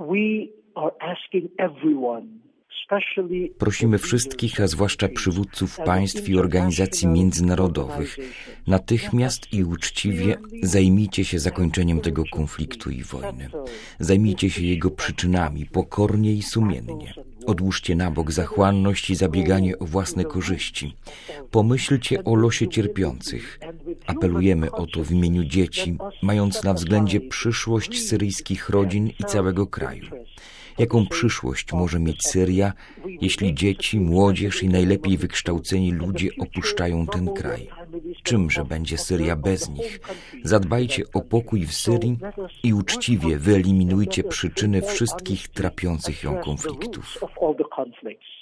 Prosimy wszystkich, a zwłaszcza przywódców państw i organizacji międzynarodowych, natychmiast i uczciwie zajmijcie się zakończeniem tego konfliktu i wojny. Zajmijcie się jego przyczynami, pokornie i sumiennie. Odłóżcie na bok zachłanność i zabieganie o własne korzyści. Pomyślcie o losie cierpiących. Apelujemy o to w imieniu dzieci, mając na względzie przyszłość syryjskich rodzin i całego kraju. Jaką przyszłość może mieć Syria, jeśli dzieci, młodzież i najlepiej wykształceni ludzie opuszczają ten kraj? Czymże będzie Syria bez nich? Zadbajcie o pokój w Syrii i uczciwie wyeliminujcie przyczyny wszystkich trapiących ją konfliktów.